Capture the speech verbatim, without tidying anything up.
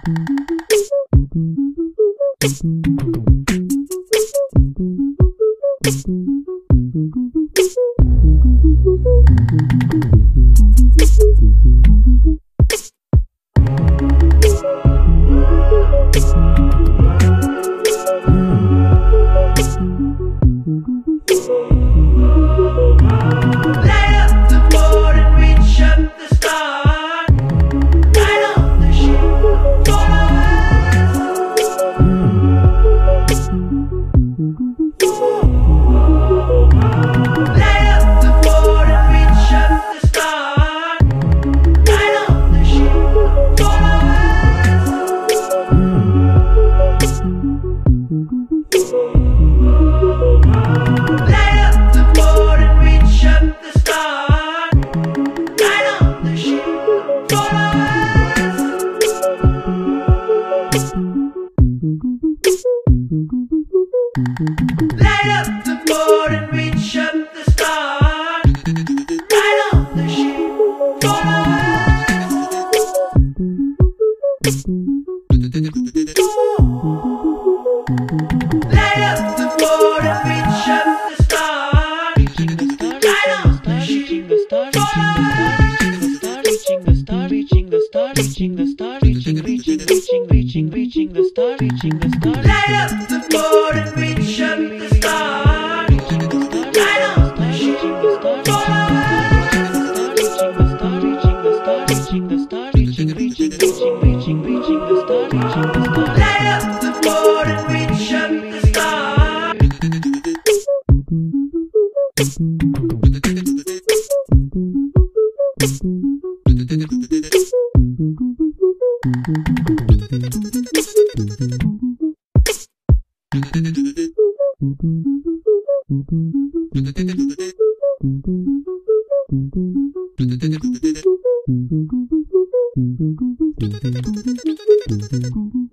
Light up the board and reach up the stars. Right on the ship, follow us. Light up the board and reach up the stars. Right on the ship, follow us. Reaching the star, reaching the star, reaching the star, reaching, reaching, reaching, reaching, reaching the star, reaching the star. Light up the board and reach up the stars. Right on the ship, follow us. Reaching the star, reaching the star, reaching, reaching, reaching, reaching, reaching the star, reaching the star. Light up the board and reach up the stars. Thank you.